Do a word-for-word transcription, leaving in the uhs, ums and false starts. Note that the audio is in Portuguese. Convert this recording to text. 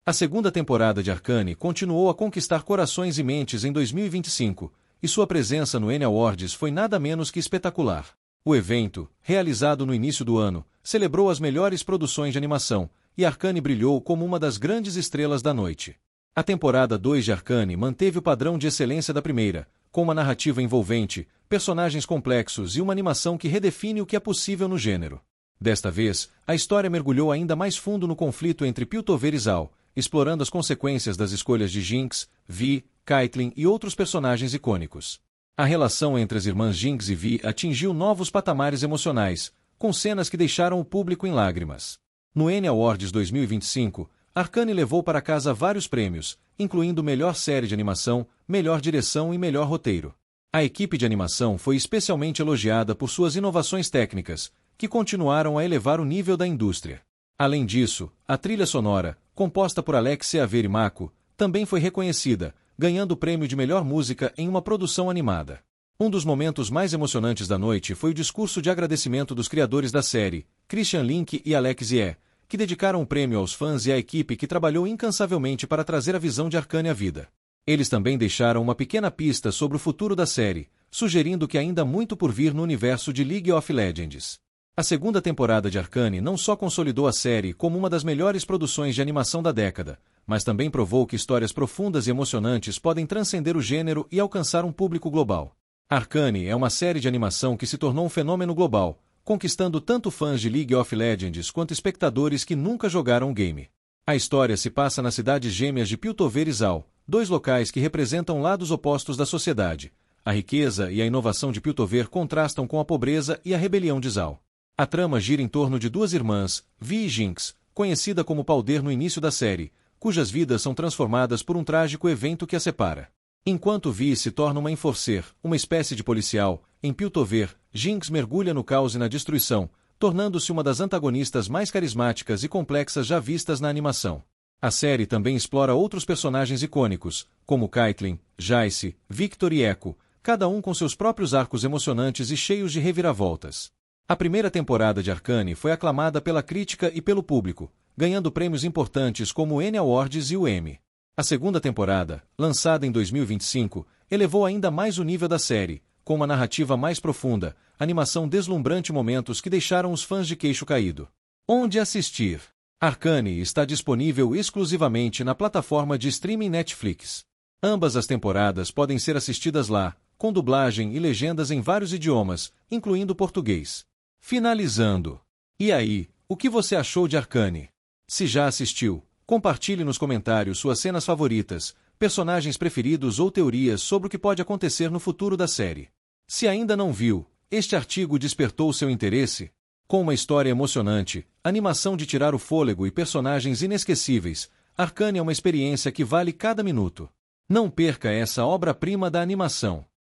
A segunda temporada de Arcane continuou a conquistar corações e mentes em dois mil e vinte e cinco, e sua presença no Annie Awards foi nada menos que espetacular. O evento, realizado no início do ano, celebrou as melhores produções de animação, e Arcane brilhou como uma das grandes estrelas da noite. A temporada dois de Arcane manteve o padrão de excelência da primeira, com uma narrativa envolvente, personagens complexos e uma animação que redefine o que é possível no gênero. Desta vez, a história mergulhou ainda mais fundo no conflito entre Piltover e Zal, explorando as consequências das escolhas de Jinx, Vi, Caitlyn e outros personagens icônicos. A relação entre as irmãs Jinx e Vi atingiu novos patamares emocionais, com cenas que deixaram o público em lágrimas. No Annie Awards dois mil e vinte e cinco, Arcane levou para casa vários prêmios, incluindo Melhor Série de Animação, Melhor Direção e Melhor Roteiro. A equipe de animação foi especialmente elogiada por suas inovações técnicas, que continuaram a elevar o nível da indústria. Além disso, a trilha sonora, composta por Alexia Avery-Mako, também foi reconhecida, ganhando o prêmio de melhor música em uma produção animada. Um dos momentos mais emocionantes da noite foi o discurso de agradecimento dos criadores da série, Christian Link e Alexia, que dedicaram o prêmio aos fãs e à equipe que trabalhou incansavelmente para trazer a visão de Arcane à vida. Eles também deixaram uma pequena pista sobre o futuro da série, sugerindo que ainda há muito por vir no universo de League of Legends. A segunda temporada de Arcane não só consolidou a série como uma das melhores produções de animação da década, mas também provou que histórias profundas e emocionantes podem transcender o gênero e alcançar um público global. Arcane é uma série de animação que se tornou um fenômeno global, conquistando tanto fãs de League of Legends quanto espectadores que nunca jogaram o game. A história se passa nas cidades gêmeas de Piltover e Zal, dois locais que representam lados opostos da sociedade. A riqueza e a inovação de Piltover contrastam com a pobreza e a rebelião de Zal. A trama gira em torno de duas irmãs, Vi e Jinx, conhecida como Palder no início da série, cujas vidas são transformadas por um trágico evento que a separa. Enquanto Vi se torna uma enforcer, uma espécie de policial, em Piltover, Jinx mergulha no caos e na destruição, tornando-se uma das antagonistas mais carismáticas e complexas já vistas na animação. A série também explora outros personagens icônicos, como Caitlyn, Jayce, Victor e Echo, cada um com seus próprios arcos emocionantes e cheios de reviravoltas. A primeira temporada de Arcane foi aclamada pela crítica e pelo público, ganhando prêmios importantes como o Annie Awards e o Emmy. A segunda temporada, lançada em dois mil e vinte e cinco, elevou ainda mais o nível da série, com uma narrativa mais profunda, animação deslumbrante e momentos que deixaram os fãs de queixo caído. Onde assistir? Arcane está disponível exclusivamente na plataforma de streaming Netflix. Ambas as temporadas podem ser assistidas lá, com dublagem e legendas em vários idiomas, incluindo português. Finalizando. E aí, o que você achou de Arcane? Se já assistiu, compartilhe nos comentários suas cenas favoritas, personagens preferidos ou teorias sobre o que pode acontecer no futuro da série. Se ainda não viu, este artigo despertou seu interesse? Com uma história emocionante, animação de tirar o fôlego e personagens inesquecíveis, Arcane é uma experiência que vale cada minuto. Não perca essa obra-prima da animação.